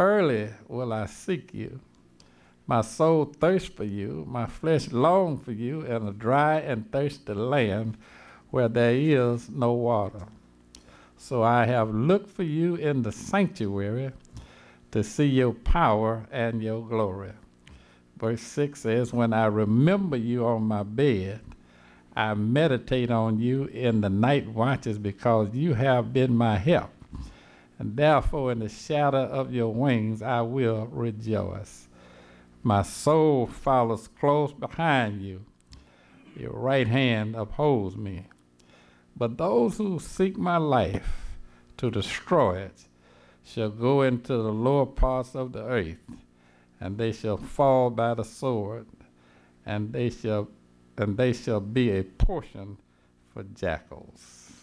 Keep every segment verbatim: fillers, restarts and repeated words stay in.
Early will I seek you. My soul thirsts for you, my flesh longs for you in a dry and thirsty land where there is no water. So I have looked for you in the sanctuary to see your power and your glory. Verse six says, when I remember you on my bed, I meditate on you in the night watches because you have been my help. And therefore in the shadow of your wings I will rejoice. My soul follows close behind you. Your right hand upholds me. But those who seek my life to destroy it shall go into the lower parts of the earth, and they shall fall by the sword, and they shall and they shall be a portion for jackals.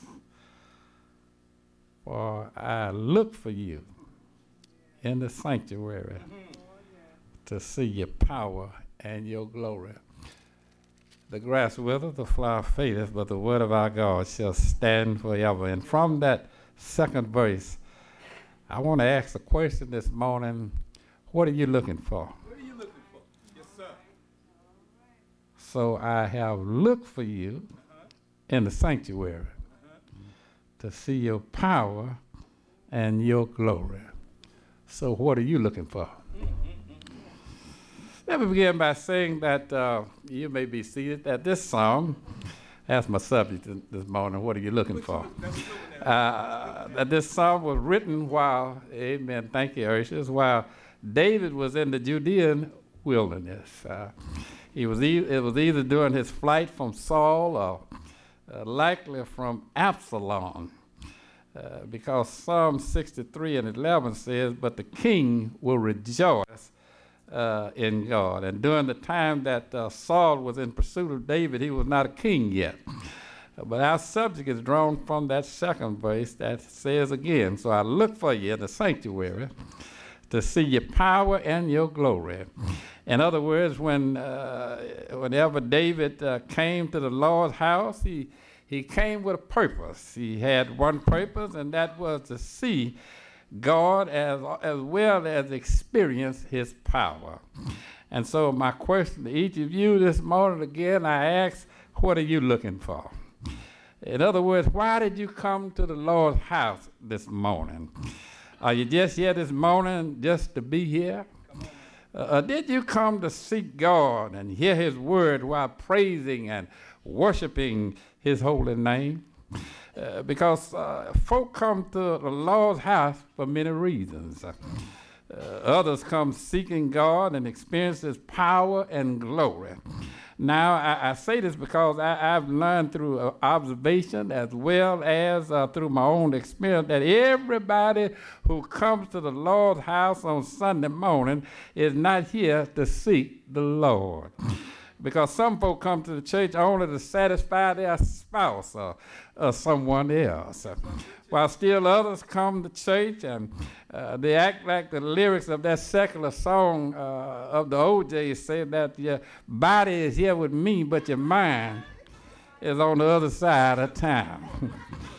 For I look for you in the sanctuary to see your power and your glory. The grass withereth, the flower fadeth, but the word of our God shall stand forever. And from that second verse, I want to ask a question this morning. What are you looking for? What are you looking for? Yes, sir. So I have looked for you uh-huh. in the sanctuary uh-huh. to see your power and your glory. So what are you looking for? Let me begin by saying that uh, you may be seated at this song. That's my subject this morning. What are you looking for? Uh, that this song was written while, amen, thank you, Urshus, while David was in the Judean wilderness. Uh, he was e- it was either during his flight from Saul or uh, likely from Absalom. Uh, because Psalm sixty-three and eleven says, but the king will rejoice Uh, in God. And during the time that uh, Saul was in pursuit of David, he was not a king yet. Uh, but our subject is drawn from that second verse that says again, so I look for you in the sanctuary to see your power and your glory. In other words, when uh, whenever David uh, came to the Lord's house, he, he came with a purpose. He had one purpose, and that was to see God as, as well as experience his power. And so my question to each of you this morning, again, I ask, what are you looking for? In other words, why did you come to the Lord's house this morning? Are you just here this morning just to be here? Uh, or did you come to seek God and hear his word while praising and worshiping his holy name? Uh, because uh, folk come to the Lord's house for many reasons. Uh, others come seeking God and experience his power and glory. Now, I, I say this because I, I've learned through uh, observation as well as uh, through my own experience that everybody who comes to the Lord's house on Sunday morning is not here to seek the Lord. Because some folk come to the church only to satisfy their spouse or, or someone else. Uh, while still others come to church and uh, they act like the lyrics of that secular song uh, of the O J's say that your body is here with me, but your mind is on the other side of town.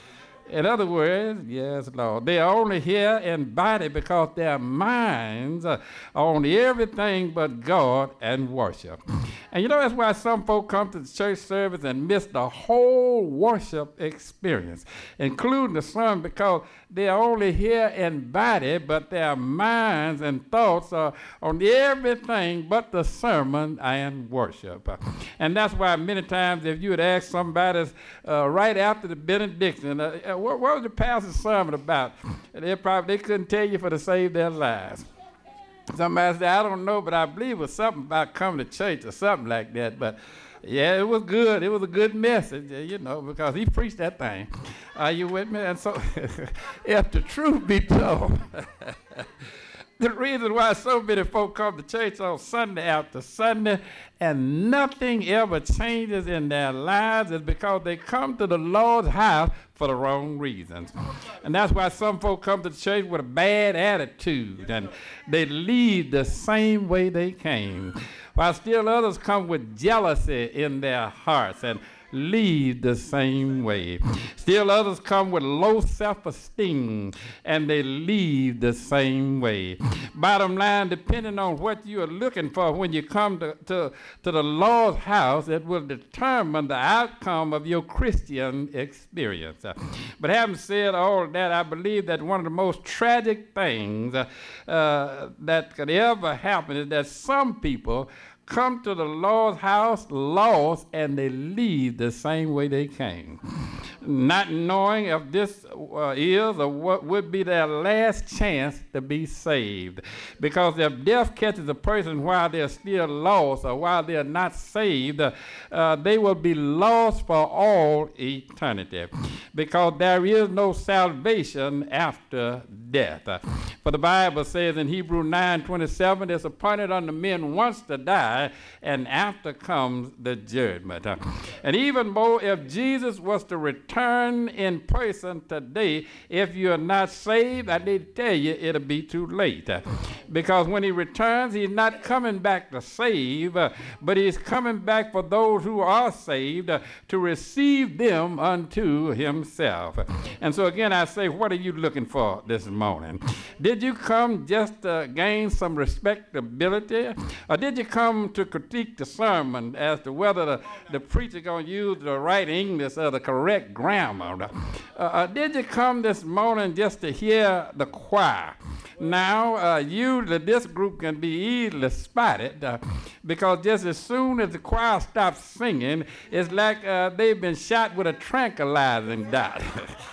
In other words, yes, Lord, they are only here in body because their minds are on everything but God and worship. And you know, that's why some folk come to the church service and miss the whole worship experience, including the sermon, because they are only here in body, but their minds and thoughts are on everything but the sermon and worship. And that's why many times if you would ask somebody uh, right after the benediction, uh, what, what was the pastor's sermon about? They probably they couldn't tell you for to save their lives. Somebody said, I don't know, but I believe it was something about coming to church or something like that. But yeah, it was good. It was a good message, you know, because he preached that thing. Are you with me? And so, if the truth be told, the reason why so many folk come to church on Sunday after Sunday and nothing ever changes in their lives is because they come to the Lord's house for the wrong reasons. And that's why some folk come to church with a bad attitude and they leave the same way they came. While still others come with jealousy in their hearts and leave the same way. Still others come with low self-esteem, and they leave the same way. Bottom line, depending on what you are looking for when you come to, to, to the Lord's house, it will determine the outcome of your Christian experience. Uh, but having said all of that, I believe that one of the most tragic things uh, uh, that could ever happen is that some people come to the Lord's house lost, and they leave the same way they came, not knowing if this uh, is or what would be their last chance to be saved. Because if death catches a person while they're still lost or while they're not saved, uh, they will be lost for all eternity, because there is no salvation after death. Uh, for the Bible says in Hebrews nine twenty-seven, it's appointed unto men once to die, and after comes the judgment. Uh, and even more, if Jesus was to return in person today, if you're not saved, I need to tell you, it'll be too late. Uh, because when he returns, he's not coming back to save, uh, but he's coming back for those who are saved uh, to receive them unto himself. And so again, I say, what are you looking for this morning? Did you come just to gain some respectability, or did you come to critique the sermon as to whether the, the preacher going to use the right English or the correct grammar? Uh, uh, did you come this morning just to hear the choir? Now, uh, usually this group can be easily spotted uh, because just as soon as the choir stops singing, it's like uh, they've been shot with a tranquilizing dot.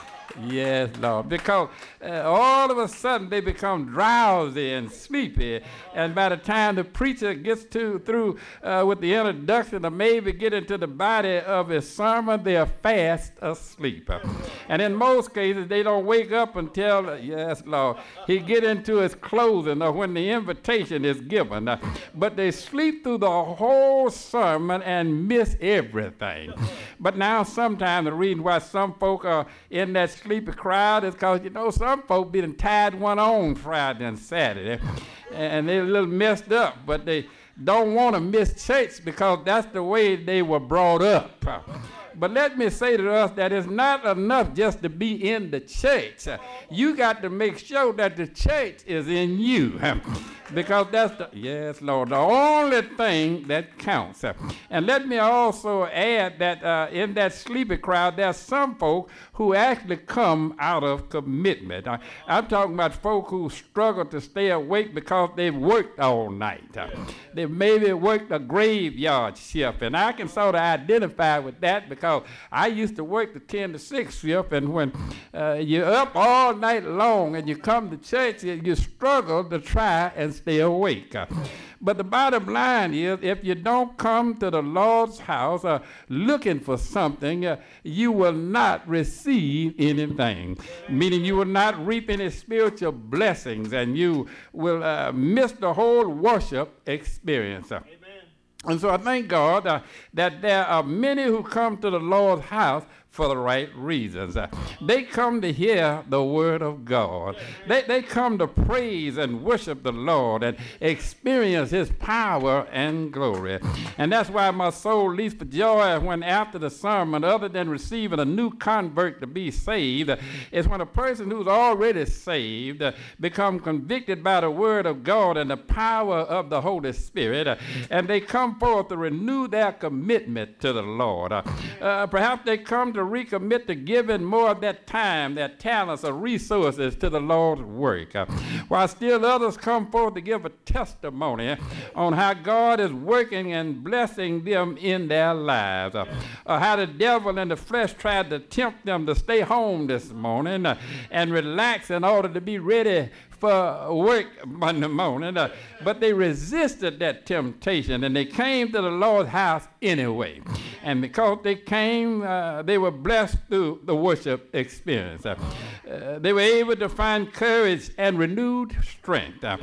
Yes, Lord, because uh, all of a sudden they become drowsy and sleepy, and by the time the preacher gets to through uh, with the introduction or maybe get into the body of his sermon, they are fast asleep. And in most cases, they don't wake up until, uh, yes, Lord, he get into his closing or when the invitation is given. Uh, but they sleep through the whole sermon and miss everything. But now sometimes the reason why some folk are in that sleepy crowd is because, you know, some folk be tied one on Friday and Saturday, and they're a little messed up, but they don't want to miss church because that's the way they were brought up. But let me say to us that it's not enough just to be in the church. You got to make sure that the church is in you. Because that's the, yes, Lord, the only thing that counts. And let me also add that uh, in that sleepy crowd, there's some folk who actually come out of commitment. I, I'm talking about folk who struggle to stay awake because they've worked all night. Uh, they've maybe worked a graveyard shift, and I can sort of identify with that because I used to work the ten to six shift, and when uh, you're up all night long and you come to church, you, you struggle to try and stay awake. Uh, but the bottom line is, if you don't come to the Lord's house uh, looking for something, uh, you will not receive anything. Meaning you will not reap any spiritual blessings, and you will uh, miss the whole worship experience. Uh, And so I thank God uh, that there are many who come to the Lord's house for the right reasons. Uh, they come to hear the word of God. They, they come to praise and worship the Lord and experience his power and glory. And that's why my soul leaps for joy when after the sermon, other than receiving a new convert to be saved, uh, is when a person who's already saved uh, become convicted by the word of God and the power of the Holy Spirit, uh, and they come forth to renew their commitment to the Lord. Uh, uh, perhaps they come to recommit to giving more of that time, their talents, or resources to the Lord's work. Uh, while still others come forth to give a testimony on how God is working and blessing them in their lives. Uh, uh, how the devil and the flesh tried to tempt them to stay home this morning uh, and relax in order to be ready for work Monday morning, uh, but they resisted that temptation and they came to the Lord's house anyway. And because they came, uh, they were blessed through the worship experience. Uh, uh, they were able to find courage and renewed strength uh,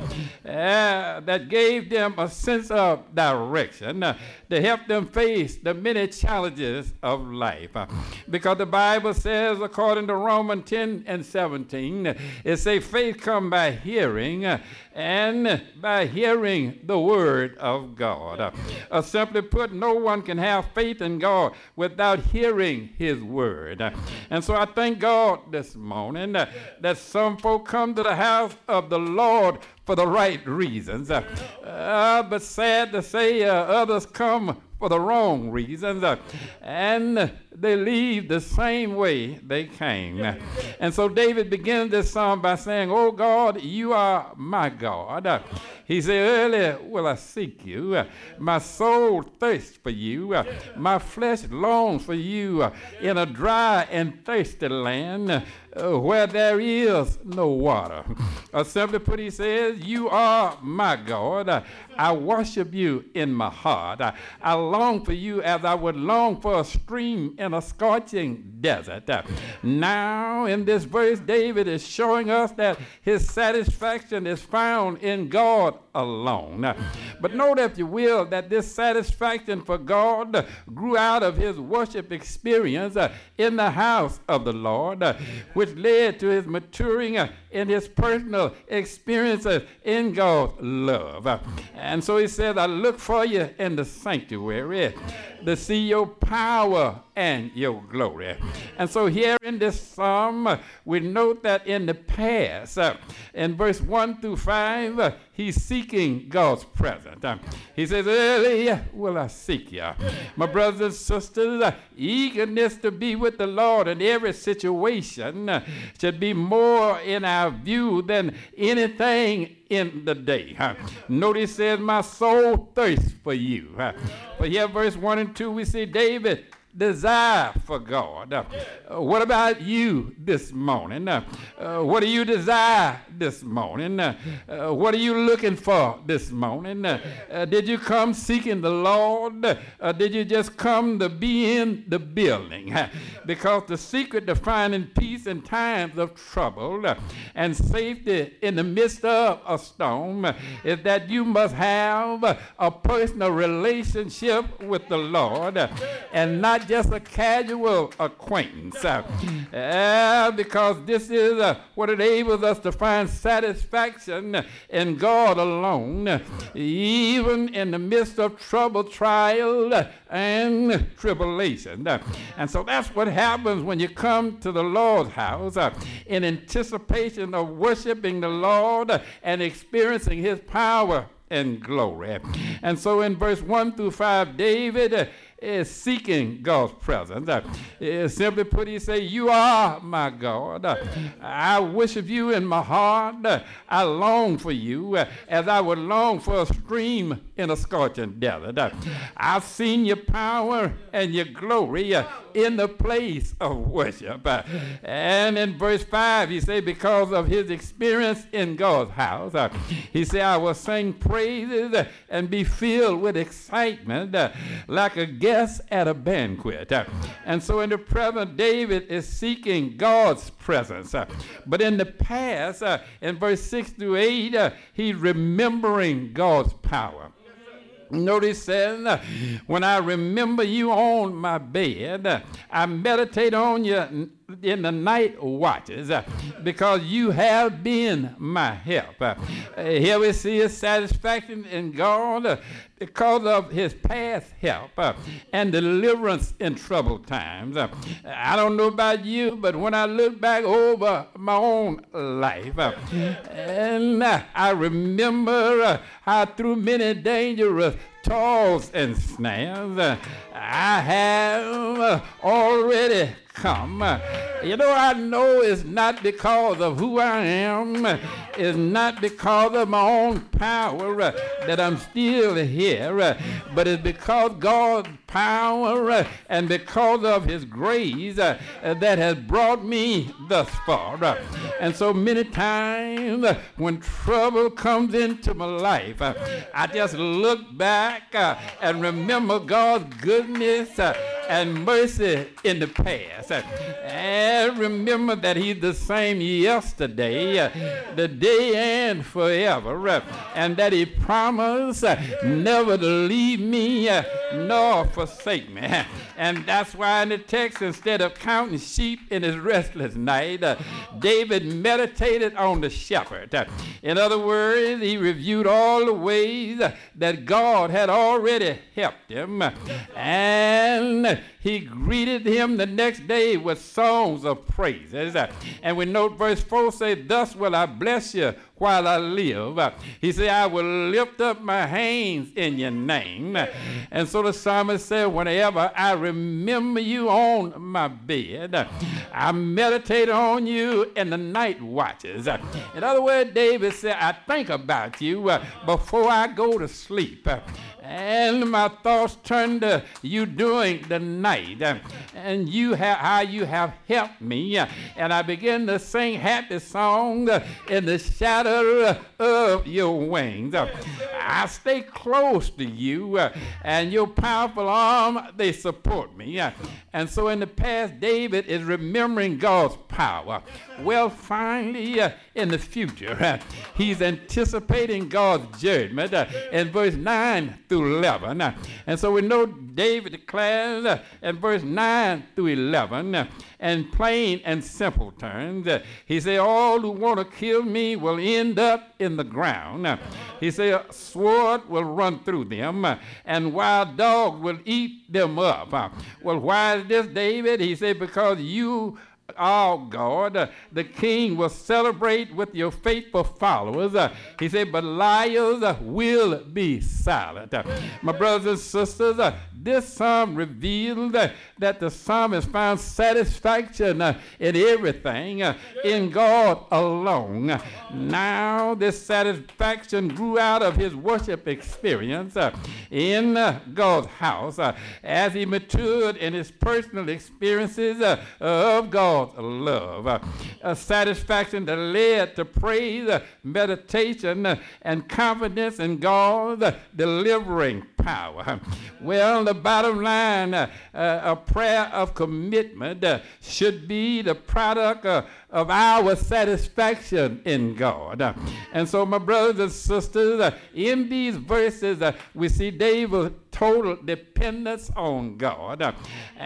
uh, that gave them a sense of direction uh, to help them face the many challenges of life. Uh, because the Bible says, according to Romans ten and seventeen, it says faith comes by by hearing, uh, and by hearing the word of God. Uh, uh, simply put, no one can have faith in God without hearing his word. Uh, and so I thank God this morning uh, that some folk come to the house of the Lord for the right reasons. Uh, uh, but sad to say, uh, others come for the wrong reasons, uh, and they leave the same way they came. And so David begins this psalm by saying, "Oh God, you are my God." Uh, he said, "Early will I seek you. Uh, my soul thirsts for you. Uh, my flesh longs for you uh, in a dry and thirsty land uh, where there is no water." Uh, simply put, he says, "You are my God. Uh, I worship you in my heart. I, I long for you as I would long for a stream in a scorching desert." Uh, now, in this verse, David is showing us that his satisfaction is found in God alone. Uh, but note, if you will, that this satisfaction for God uh, grew out of his worship experience uh, in the house of the Lord, uh, which led to his maturing uh, in his personal experiences in God's love. Uh, and so he says, "I look for you in the sanctuary to see your power and your glory." And so here in this psalm, uh, we note that in the past, uh, in verse one through five, uh, he's seeking God's presence. Uh, he says, "Early will I seek you." My brothers and sisters, uh, eagerness to be with the Lord in every situation uh, should be more in our view than anything in the day. Uh, notice it says, "My soul thirsts for you." Uh, but here, verse one and two, we see David desire for God. Uh, uh, what about you this morning? Uh, uh, what do you desire this morning? Uh, uh, what are you looking for this morning? Uh, uh, did you come seeking the Lord? Uh, did you just come to be in the building? Uh, because the secret to finding peace in times of trouble uh, and safety in the midst of a storm uh, is that you must have uh, a personal relationship with the Lord uh, and not just a casual acquaintance, uh, uh, because this is uh, what enables us to find satisfaction in God alone, uh, even in the midst of trouble, trial, uh, and tribulation. Uh, and so that's what happens when you come to the Lord's house uh, in anticipation of worshiping the Lord uh, and experiencing his power and glory. And so in verse one through five, David uh, is seeking God's presence. Uh, uh, simply put, he says, "You are my God. Uh, I worship you in my heart. Uh, I long for you uh, as I would long for a stream in a scorching desert. Uh, I've seen your power and your glory uh, in the place of worship." Uh, and in verse five, he said, because of his experience in God's house, uh, he said, "I will sing praises uh, and be filled with excitement uh, like a guest at a banquet." Uh, and so in the present, David is seeking God's presence. Uh, but in the past, uh, in verse six through eight, uh, he's remembering God's power. Notice says, uh, "When I remember you on my bed, uh, I meditate on you in the night watches, uh, because you have been my help." Uh, here we see his satisfaction in God uh, because of his past help uh, and deliverance in troubled times. Uh, I don't know about you, but when I look back over my own life, uh, and uh, I remember uh, how through many dangerous toils and snares, uh, I have uh, already come. Uh, you know, I know it's not because of who I am, uh, it's not because of my own power uh, that I'm still here, uh, but it's because God's power uh, and because of his grace uh, uh, that has brought me thus far. Uh, and so many times uh, when trouble comes into my life, uh, I just look back uh, and remember God's goodness uh, and mercy in the past. And remember that he's the same yesterday, the day and forever, and that he promised never to leave me nor forsake me. And that's why in the text, instead of counting sheep in his restless night, David meditated on the shepherd. In other words, he reviewed all the ways that God had already helped him, and he greeted him the next day with songs of praises. And we note verse four say, thus will I bless you while I live. He said, I will lift up my hands in your name. And so the psalmist said, whenever I remember you on my bed, I meditate on you in the night watches. In other words, David said, I think about you before I go to sleep. And my thoughts turn to you during the night, and you have how you have helped me. And I begin to sing happy songs in the shadow of your wings. I stay close to you, and your powerful arm, they support me. And so in the past, David is remembering God's power. Well, finally, uh, in the future, uh, he's anticipating God's judgment uh, in verse nine through eleven. Uh, and so we know David declares uh, in verse nine through eleven, uh, in plain and simple terms, uh, he said, all who want to kill me will end up in the ground. Uh, he said, a sword will run through them, uh, and wild dogs will eat them up. Uh, well, why is this, David? He said, because you Oh God, uh, the king will celebrate with your faithful followers. Uh, he said, but liars uh, will be silent. Uh, my brothers and sisters, uh, this psalm revealed uh, that the psalmist found satisfaction uh, in everything, uh, in God alone. Uh, now this satisfaction grew out of his worship experience uh, in uh, God's house uh, as he matured in his personal experiences uh, of God. Love, uh, a satisfaction that led to praise, uh, meditation, uh, and confidence in God's uh, delivering power. Well, the bottom line, uh, uh, a prayer of commitment uh, should be the product uh, of our satisfaction in God. Uh, and so, my brothers and sisters, uh, in these verses, uh, we see David's total dependence on God uh,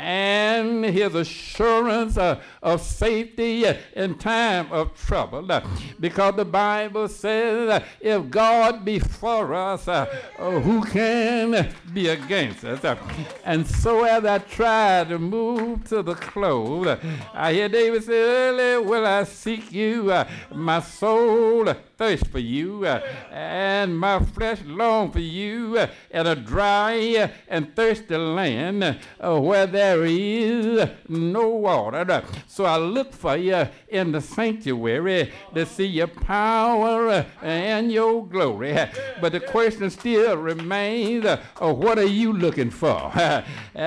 and his assurance uh, of safety uh, in time of trouble. Uh, because the Bible says, uh, if God be for us, uh, uh, who can be against us? Uh, and so as I try to move to the close, uh, I hear David say, early will I seek you, uh, my soul thirst for you, uh, and my flesh long for you, uh, in a dry and thirsty land uh, where there is no water. So I look for you in the sanctuary to see your power and your glory. But the question still remains, uh, what are you looking for? Uh,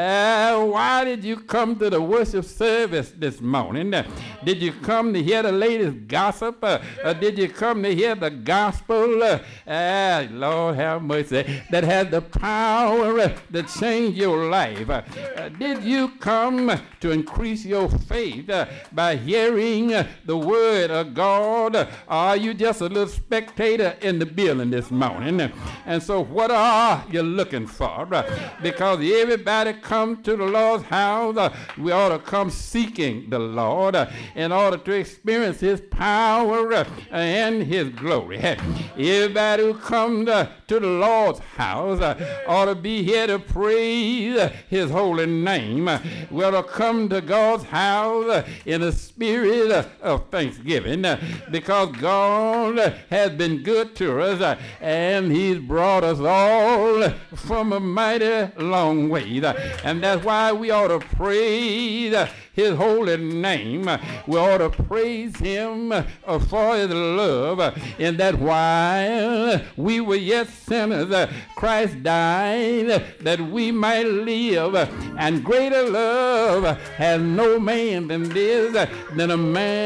why did you come to the worship service this morning? Uh, did you come to hear the latest gossip? Uh, uh, did you come to hear the gospel? Uh, uh, Lord have mercy, that has the power uh, to change your life. Uh, uh, did you come to increase your faith uh, by hearing uh, the word of God? Uh, are you just a little spectator in the building this morning? And so what are you looking for? Uh, because everybody come to the Lord's house, uh, we ought to come seeking the Lord uh, in order to experience his power uh, and his glory. Everybody who comes uh, to the Lord's house uh, ought to be here to praise uh, his holy name. Uh, we ought to come to God's house uh, in a spirit uh, of thanksgiving uh, because God uh, has been good to us uh, and he's brought us all from a mighty long way. Uh, and that's why we ought to praise uh, his holy name. We ought to praise him for his love, in that while we were yet sinners, Christ died that we might live. And greater love has no man than this, than a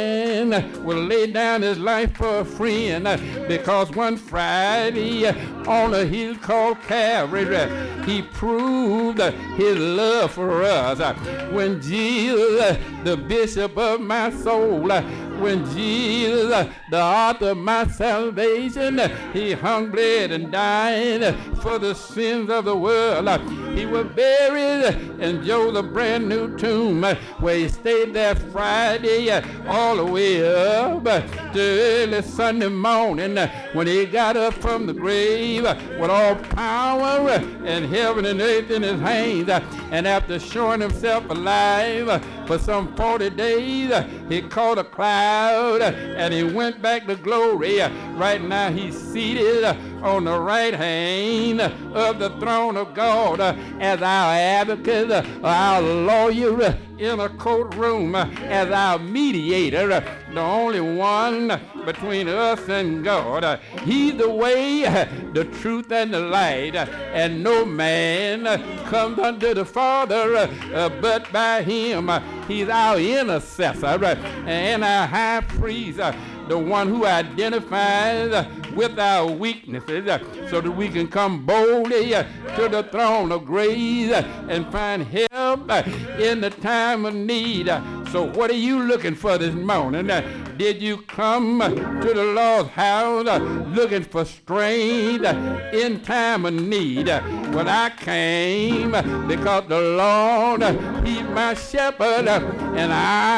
man will lay down his life for a friend. Because one Friday on a hill called Calvary, he proved his love for us. When Jesus, the bishop of my soul, when Jesus, the author of my salvation, he hung, bled, and died for the sins of the world. He was buried in Joseph's brand new tomb, where he stayed there Friday all the way up to early Sunday morning, when he got up from the grave with all power in heaven and earth in his hands. And after showing himself alive for some forty days, he caught a cloud and he went back to glory. Right now he's seated on the right hand of the throne of God as our advocate, our lawyer in a courtroom, as our mediator, the only one between us and God. He's the way, the truth, and the light, and no man comes unto the Father uh, but by him. He's our intercessor and our high priest, the one who identifies with our weaknesses, so that we can come boldly to the throne of grace and find help in the time of need. So what are you looking for this morning? Did you come to the Lord's house looking for strength in time of need? Well, I came because the Lord, he's my shepherd, and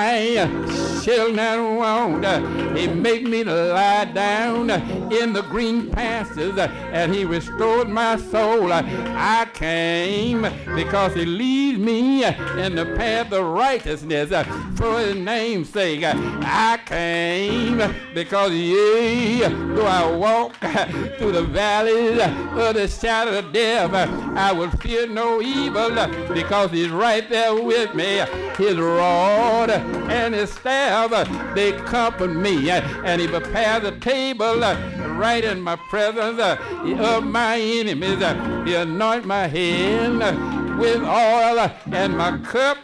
I shall not want. He made me to lie down in the green pastures, and he restored my soul. I came because he leads me in the path of righteousness for his name's sake. I came because yea, though I walk through the valleys of the shadow of death, I will fear no evil, because he's right there with me. His rod and his staff, they comfort me, and he prepares a table right in my presence of my enemies. He anoint my head with oil, and my cup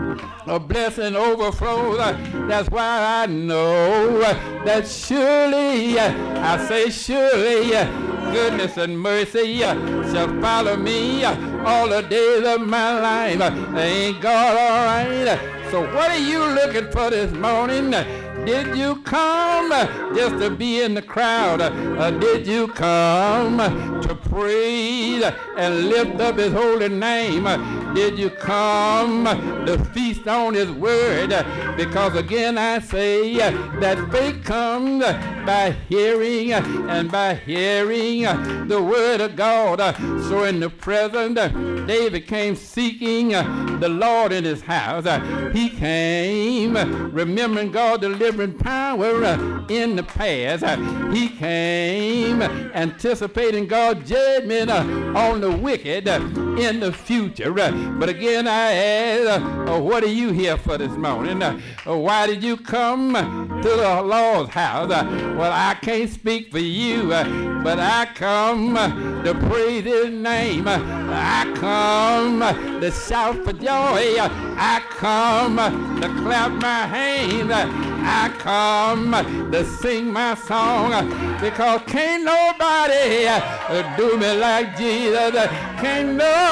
a blessing overflows. That's why I know that surely, I say surely, goodness and mercy shall follow me all the days of my life. Ain't God all right? So what are you looking for this morning? Did you come just to be in the crowd? Or did you come to praise and lift up his holy name? Did you come to feast on his word? Because again I say that faith comes by hearing, and by hearing the word of God. So in the present, David came seeking the Lord in his house. He came remembering God delivering power in the past. He came anticipating God's judgment on the wicked in the future. But again I ask, what are you here for this morning? Why did you come to the Lord's house? Well, I can't speak for you, but I come to praise his name. I come to shout for joy. I come to clap my hands. I come to sing my song, because can't nobody do me like Jesus. Can't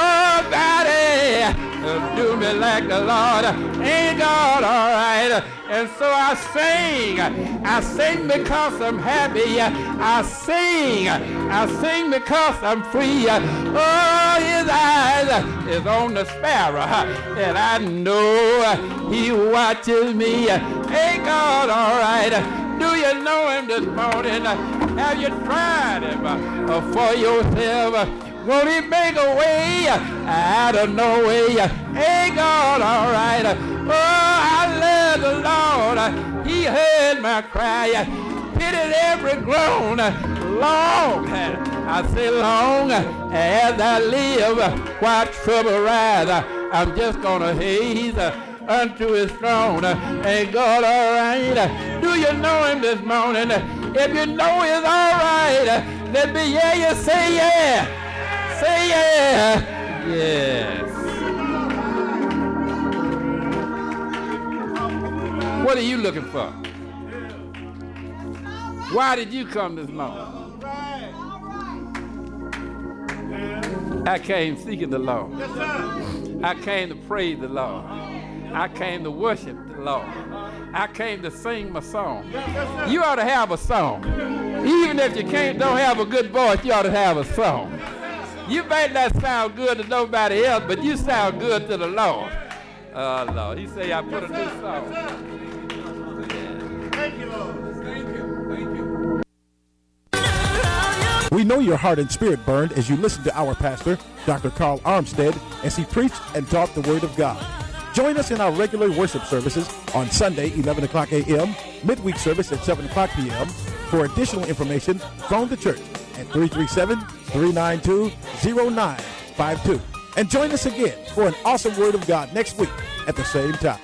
nobody do me like the Lord. Ain't God all right? And so I sing. I sing because I'm happy. I sing. I sing because I'm free. Oh, his eyes is on the sparrow, and I know he watches me. Ain't God all right? Do you know him this morning? Have you tried him uh, for yourself? Won't he make a way out of no way? Ain't God all right? Oh, I love the Lord. He heard my cry, pitied every groan. Long, I say long, as I live, while trouble rise, I'm just gonna haze unto his throne. Ain't God all right? Do you know him this morning? If you know he's all right, let me hear you say yeah. Say yeah. Yes. What are you looking for? Why did you come this morning? I came seeking the Lord. I came to praise the Lord. I came to worship the Lord. I came to sing my song. You ought to have a song. Even if you can't, don't have a good voice, you ought to have a song. You may not sound good to nobody else, but you sound good to the Lord. Oh, Lord. He say I put a new song. Thank you, Lord. Thank you. Thank you. We know your heart and spirit burned as you listened to our pastor, Doctor Carl Armstead, as he preached and taught the Word of God. Join us in our regular worship services on Sunday, eleven o'clock a m, midweek service at seven o'clock p m For additional information, phone the church at three three seven, three nine two, zero nine five two. And join us again for an awesome Word of God next week at the same time.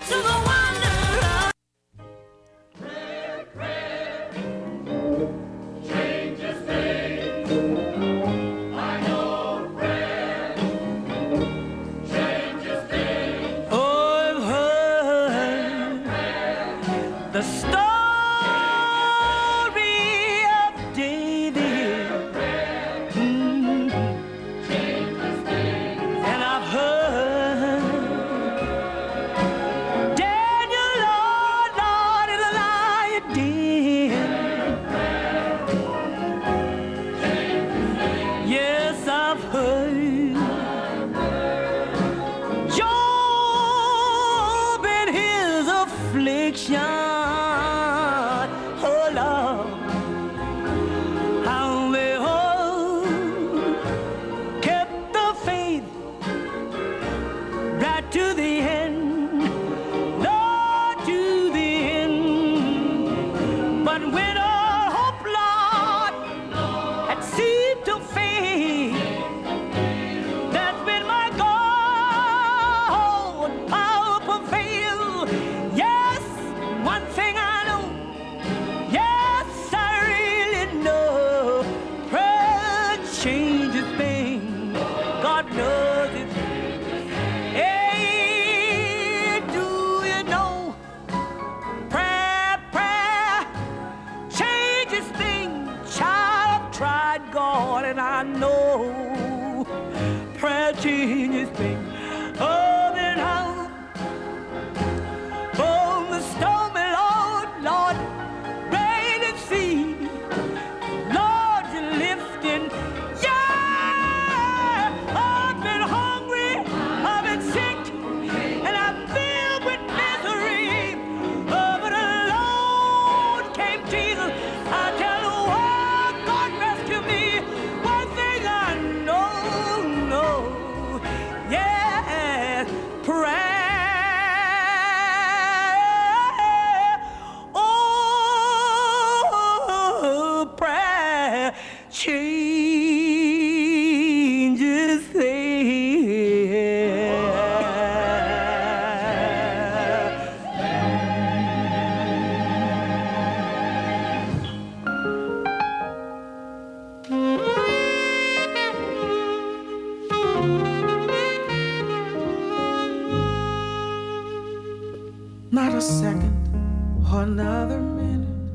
Not a second or another minute,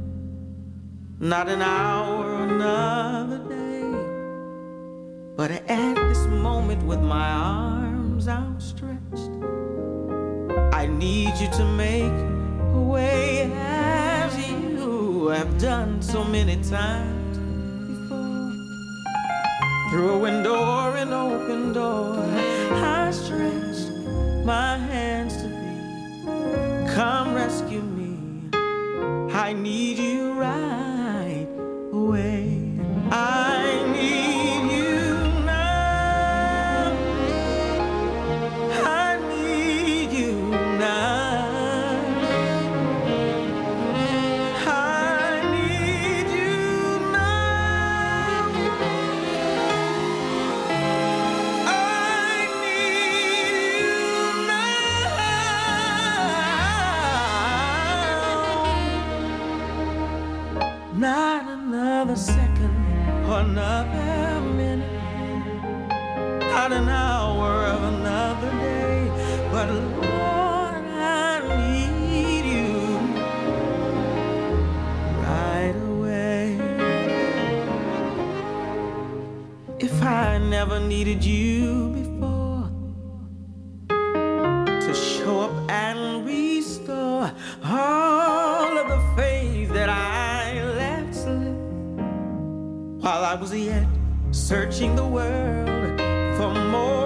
not an hour or another day, but at this moment with my arms outstretched, I need you to make a way as you have done so many times before. Through a window or an open door, I stretched my hands to come rescue me. I need you right away. I need you now. I need you now. I need you now. I need you now. not an hour of another day, but Lord, I need you right away. If I never needed you before to show up and restore all of the faith that I left slip while I was yet searching the world for more